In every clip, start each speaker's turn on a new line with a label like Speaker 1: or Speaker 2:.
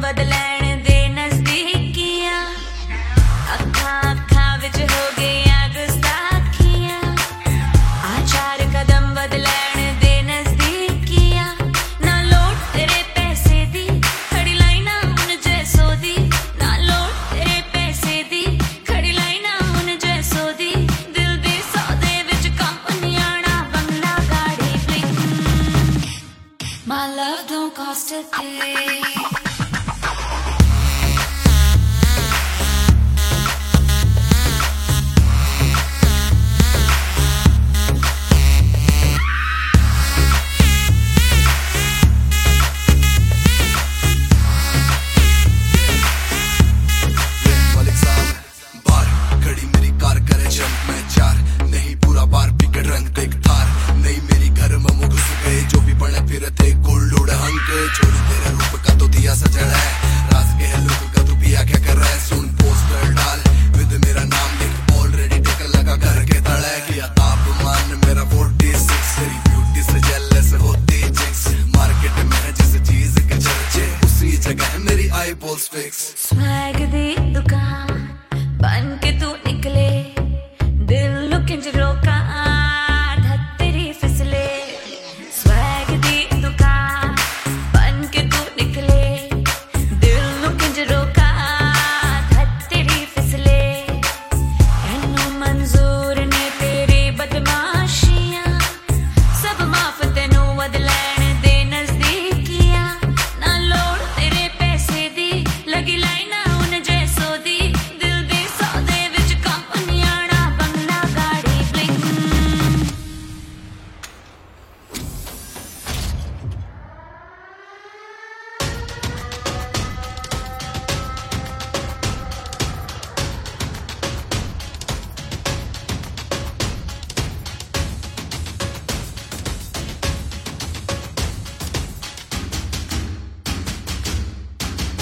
Speaker 1: बदलैण दे नजदीकियां अखा अखा विच हो गईयां गुस्ताखियां आ चार कदम बदलैण दे नजदीकियां ना लोड़ तेरे पैसे दी खड़ी लाइना हुन जैसो दी ना लोड़ तेरे पैसे दी खड़ी लाइना हुन जैसो दी दिल दे सौदे विच कंपनियां ना बंगला गाड़ी bling My love don't cost a thing
Speaker 2: छोरी तेरे रूप का तो दिया सजड़ है राज के है लोग का तू पिया क्या कर रहा है सुन पोस्टर डाल विद मेरा नाम लिख ऑलरेडी टिक लगा घर के तड़े किया तापमान मेरा 46 तेरी ब्यूटी से जेलस होती जिक्स मार्केट में है जिस चीज के चर्चे उसी जगह है मेरी आई बॉल्स फिक्स
Speaker 1: स्वैग दी दुकान बन के तू निकले दिल लुकिंज रोका धत्तेरी फिसले स्वैग दी दुकान बन के तू निकले दिल लुकिंज रोका धत्तेरी फिसले एनो मंजूर ने तेरी बदमाशियां सब माफ तेनू बदलैण दे नजदीकियां ना लोड़ तेरे पैसे दी लगी लाइना हुन जैसो दी दिल दे सौदे विच कंपनियां ना बंगला गाड़ी bling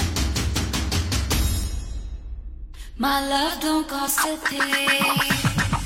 Speaker 1: My love don't cost a thing